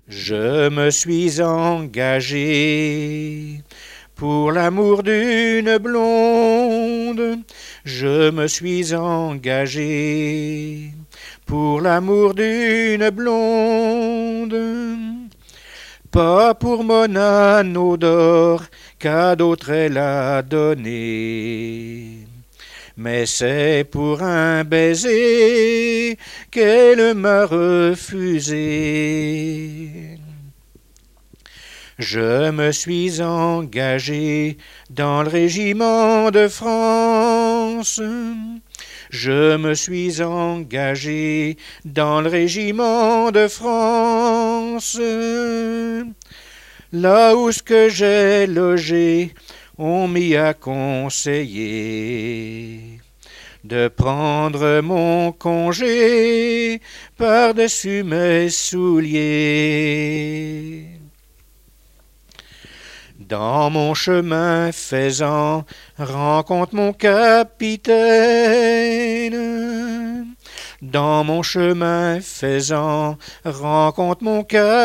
Je me suis engagé pour l'amour d'une blonde. Je me suis engagé pour l'amour d'une blonde. Pas pour mon anneau d'or qu'à d'autres elle a donné, mais c'est pour un baiser qu'elle m'a refusé. Je me suis engagé dans le régiment de France. Je me suis engagé dans le régiment de France. Là où ce que j'ai logé, on m'y a conseillé de prendre mon congé par-dessus mes souliers. Dans mon chemin faisant, rencontre mon capitaine. Dans mon chemin faisant, rencontre mon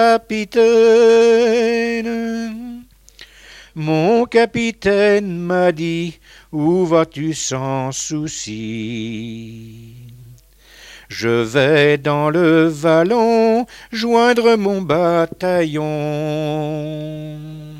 capitaine. Mon capitaine m'a dit, où vas-tu sans souci? Je vais dans le vallon joindre mon bataillon.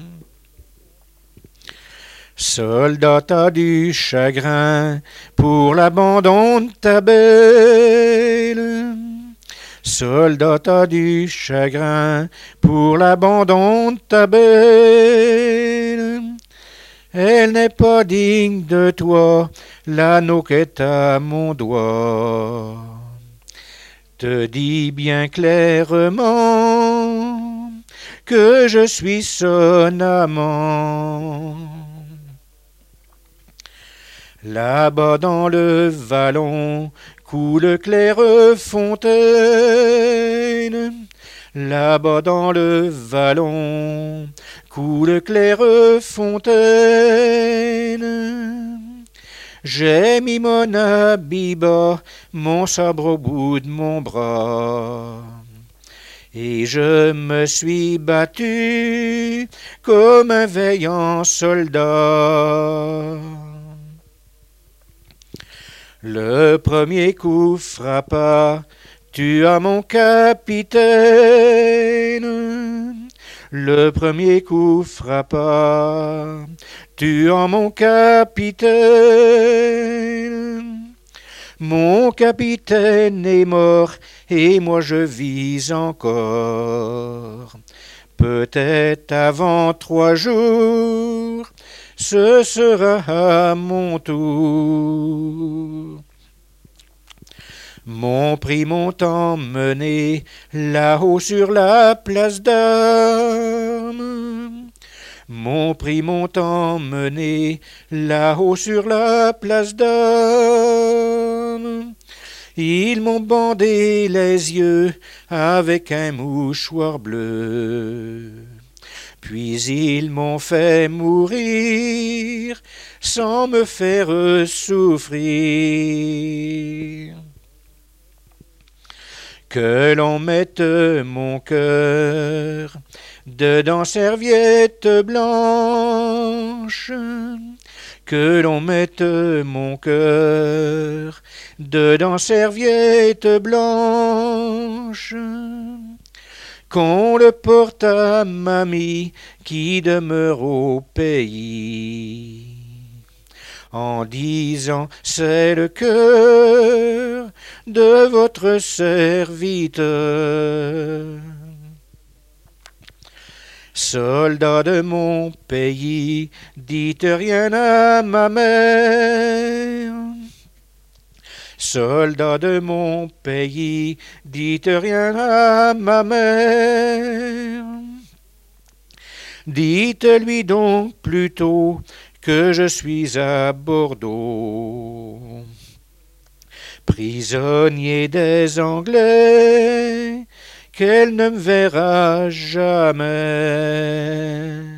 Soldat, t'as du chagrin pour l'abandon de ta belle. Soldat, t'as du chagrin pour l'abandon de ta belle. Elle n'est pas digne de toi, l'anneau qu'est à mon doigt. Te dis bien clairement que je suis son amant. Là-bas dans le vallon coule claire fontaine. Là-bas dans le vallon coule claire fontaine. J'ai mis mon habit bas, mon sabre au bout de mon bras. Et je me suis battu comme un vaillant soldat. Le premier coup frappa, tua mon capitaine. Le premier coup frappa, tuant mon capitaine. Mon capitaine est mort et moi je vis encore. Peut-être avant 3 jours, ce sera à mon tour. Mon prix m'ont emmené là-haut sur la place d'armes. Mon prix m'ont emmené là-haut sur la place d'armes. Ils m'ont bandé les yeux avec un mouchoir bleu. Puis ils m'ont fait mourir sans me faire souffrir. Que l'on mette mon cœur dedans serviette blanche. Que l'on mette mon cœur dedans serviette blanche. Qu'on le porte à mamie qui demeure au pays, en disant c'est le cœur de votre serviteur. Soldats de mon pays, dites rien à ma mère. Soldats de mon pays, dites rien à ma mère. Dites-lui donc plutôt que je suis à Bordeaux, prisonnier des Anglais, qu'elle ne me verra jamais.